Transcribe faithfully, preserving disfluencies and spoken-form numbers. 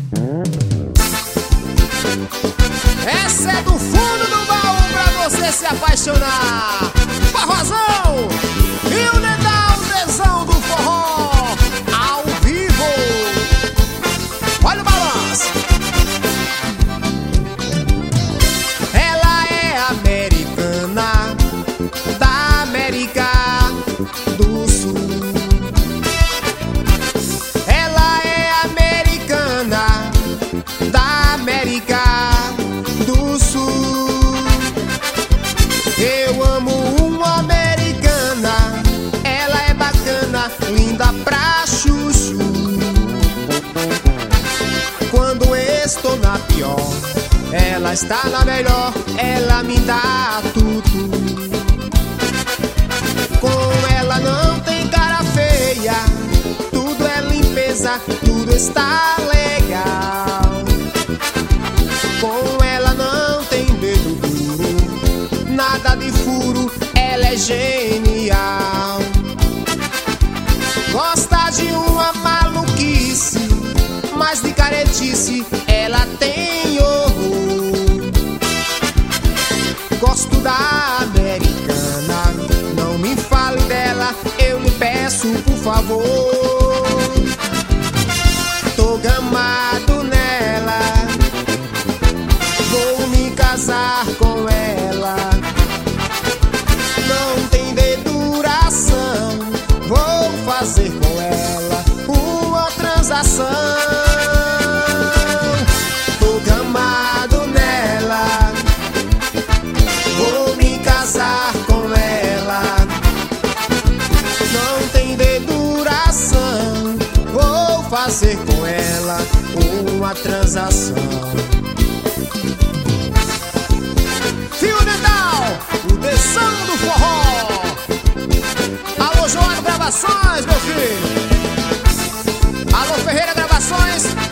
Essa é do fundo do baú pra você se apaixonar. Forrozão e o Nedal, tesão do forró, ao vivo. Olha o balanço. Ela é americana, da América do Sul. Ela é americana, da América do Sul. Eu amo uma americana, ela é bacana, linda pra chuchu. Quando estou na pior, ela está na melhor, ela me dá tudo. Com ela não tem cara feia, tudo é limpeza, tudo está legal. Com ela não tem dedo duro, nada de furo, ela é genial. Gosta de uma maluquice, mas de caretice ela tem horror. Gosto da americana, não me fale dela, eu lhe peço por favor. Tô gamado nela, vou me casar com ela. Não tem deduração, vou fazer com ela uma transação. Tô gamado nela, vou me casar com ela. Não tem deduração, vou fazer com ela uma transação. Fio Nedal, o tesão do forró. Alô, João Gravações, meu filho. Alô, Ferreira Gravações.